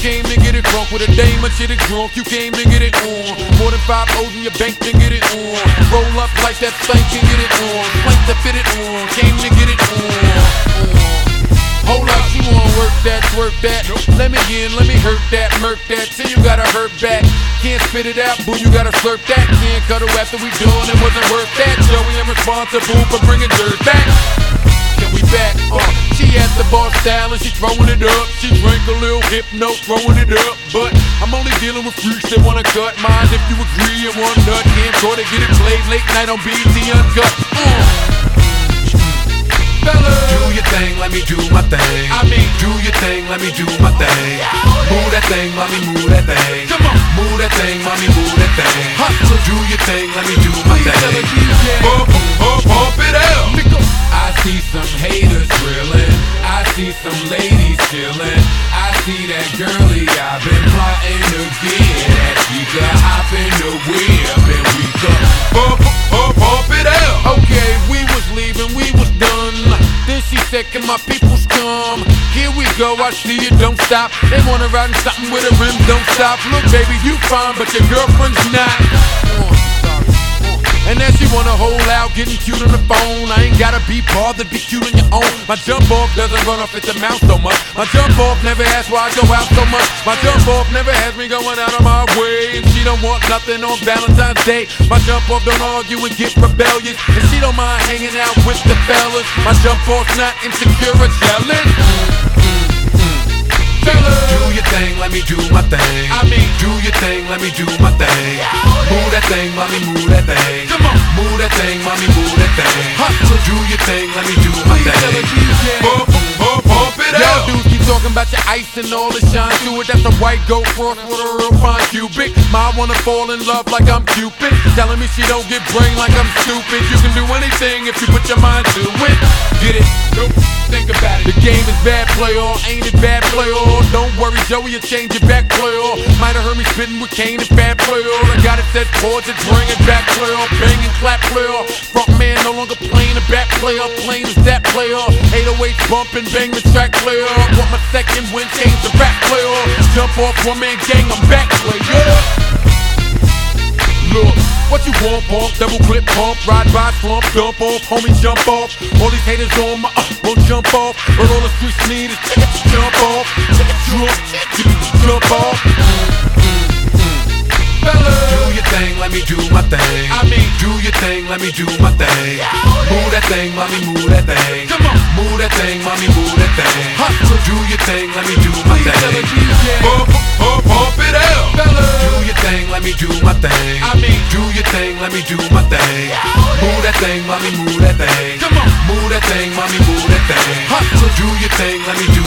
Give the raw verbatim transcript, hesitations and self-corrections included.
came to get it crunk with a dame and shit it drunk. You came to get it on. More than five O's in your bank to get it on. Roll up like that thing can get it on. Plank to fit it on. Came to get it on. on. Hold up, you wanna work that, work that. Let me in, let me hurt that, murk that. Till you gotta hurt back. Can't spit it out, boo, you gotta slurp that. Can't cut her after we done, it wasn't worth that. Joey, I'm responsible for bringing dirt back. Can we back? Uh, she at the bar style and she throwing it up. She drank a little hypno, throwing it up. But I'm only dealing with freaks that wanna cut mine. If you agree, and one nut can't try to get it played late night on B E T Uncut. Uh. Do your thing, let me do my thing. I mean, do your thing, let me do my thing. Move that thing, mommy, move that thing. Come on, move that thing, mommy, move that thing. Hustle. Do your thing, let me do my thing. Pump, pump, pump it out. I see some haters drilling. I see some ladies chilling. I see that girlie I've been plotting to get at. She could hop in the whip and we could pump, pump, pump it out. Okay, we was leaving, we was done. Then she said, can my peoples come? Here we go, I see you, don't stop. They wanna ride in something with a rim, don't stop. Look, baby, you fine, but your girlfriend's not. Uh, uh, and then she wanna hold out, getting cute on the phone. I ain't gotta be bothered, be cute on your own. My jump off doesn't run off at the mouth so much. My jump off never asks why I go out so much. My jump off never has me going out of my way. And she don't want nothing on Valentine's Day. My jump off don't argue and get rebellious. And she don't mind hanging out with the fellas. My jump off's not insecure or jealous. Mm, mm, mm. Do your thing, let me do my thing. I mean, do your thing, let me do my thing. Move that thing, mommy, move that thing. Come on, move that thing, mommy, move that thing. Hustle. Do your thing, let me do my thing. Pump, pump, pump it out. Yo, dudes keep talking about your ice and all the shine to it. That's a white gold cross with a real fine cubic. Ma wanna fall in love like I'm Cupid. Telling me she don't get brain like I'm stupid. You can do anything if you put your mind to it. Get it? Nope. Think about it. The game is bad, play all. Ain't it bad, play all? Don't worry, Joey, you change it back, play all. Might have heard me spitting with Kane and bad, play all. I got it set chords and bring it back, play all. Bang and clap, play all. Front man no longer playing the back, play all. Playing is that, play all. eight oh eight bumping, bang the track, play all. Want my second win, change the rap, play all. Jump off, one man gang, I'm back, play all. Look, what you want, pump, double clip, pump, ride by, slump, dump off, homie, jump off. All these haters on my, uh, won't jump off. But all the streets need is jump off, jump, jump off. Mm, mm, mm. Do your thing, let me do my thing. I mean, do your thing, let me do my thing. Move that thing, mommy, move that thing. Come on, move that thing, mommy, move that thing. Hustle. Do your thing, let me do my thing. Pump, pump, pump it out. Do your thing, let me do my thing. I mean, do your thing, let me do my thing. Move that thing, mommy, move that thing. Come on, move that thing, mommy, move that thing. Hustle. Do your thing, let me do